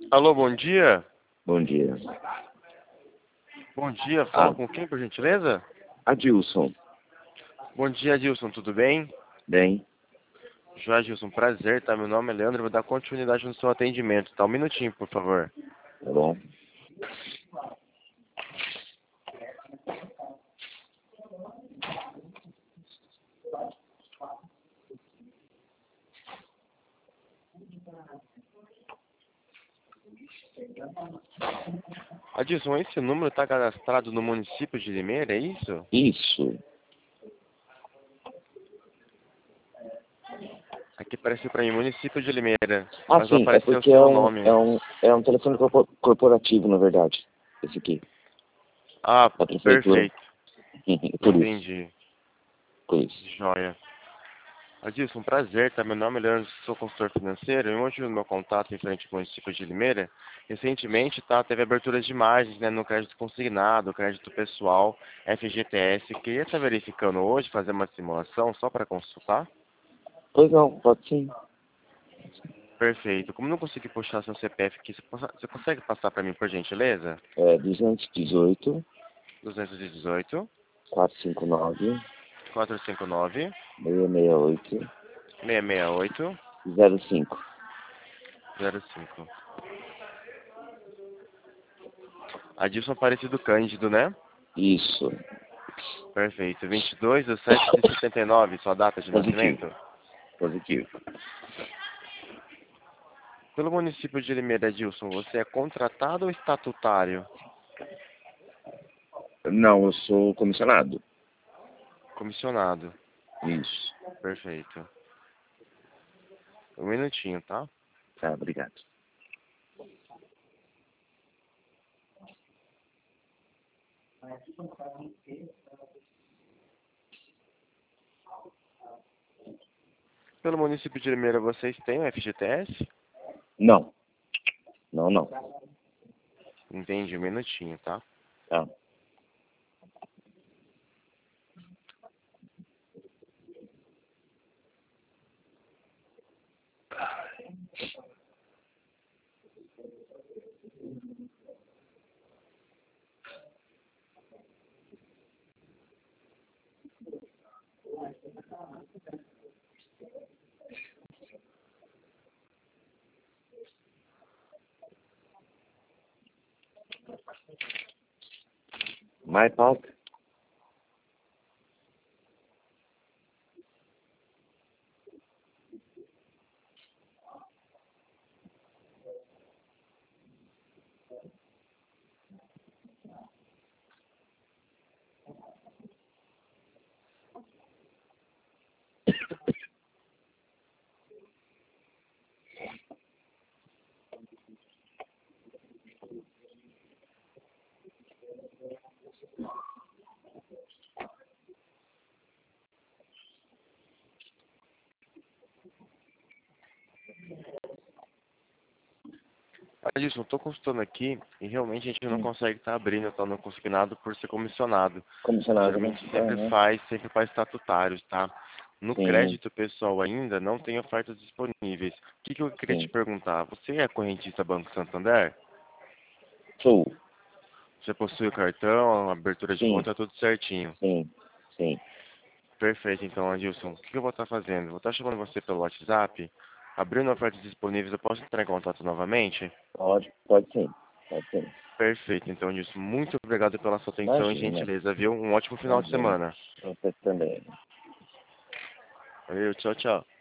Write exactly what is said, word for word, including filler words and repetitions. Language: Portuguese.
Alô, bom dia. Bom dia. Bom dia, fala Ah, com quem, por gentileza? Adilson. Bom dia, Adilson, tudo bem? Bem? Joia, Adilson, prazer, tá? Meu nome é Leandro, vou dar continuidade no seu atendimento, tá? Um minutinho, por favor. Tá bom? Adilson, esse número tá cadastrado no município de Limeira, é isso? Isso. Aqui apareceu pra mim, município de Limeira, Ah, mas não sim, é apareceu o porque é seu um, nome. é um, é um telefone corpo- corporativo, na verdade. Esse aqui. Ah, Da prefeitura. perfeito, Por isso. entendi. Por isso. Joia. Adilson, prazer, tá? Meu nome é Leandro, sou consultor financeiro e hoje o meu contato em frente ao município de Limeira, recentemente, tá, teve aberturas de margens, né, no crédito consignado, crédito pessoal, F G T S. Queria estar verificando hoje, fazer uma simulação só para consultar? Pois não, pode sim. Perfeito. Como não consegui puxar seu C P F aqui, você possa- você consegue passar para mim, por gentileza? É duzentos e dezoito, duzentos e dezoito, quatrocentos e cinquenta e nove, quatrocentos e cinquenta e nove, seiscentos e sessenta e oito, seiscentos e sessenta e oito, zero cinco. zero cinco. Adilson Aparecido Cândido, né? Isso. Perfeito. vinte e dois de sete de setenta e nove, sua data de Positivo. nascimento? Positivo. Pelo município de Limeira, Edilson, você é contratado ou estatutário? Não, eu sou comissionado. Comissionado. Isso. Perfeito. Um minutinho, tá? Tá, obrigado. Pelo município de Limeira, vocês têm o F G T S? Não. Não, não. Entendi, um minutinho, tá? Tá. My Pop? Edilson, estou consultando aqui e realmente a gente não Hum. consegue estar abrindo, tá? No consignado por ser comissionado. Comissionado, né? Geralmente sempre Aham. faz, sempre faz estatutários, tá? No Sim, crédito pessoal ainda não tem ofertas disponíveis. O que, que eu queria te sim. perguntar? Você é correntista Banco Santander? Sou. Você possui o cartão, a abertura de Sim, conta, tudo certinho. sim, sim. Perfeito, então, Adilson. O que eu vou estar fazendo? Vou estar chamando você pelo WhatsApp, abrindo ofertas disponíveis, eu posso entrar em contato novamente? Pode, pode sim. Pode sim. Perfeito, então, Adilson. Muito obrigado pela sua atenção e Imagina, gentileza, viu? Um ótimo final de imagina. semana. Você também. Valeu, tchau, tchau.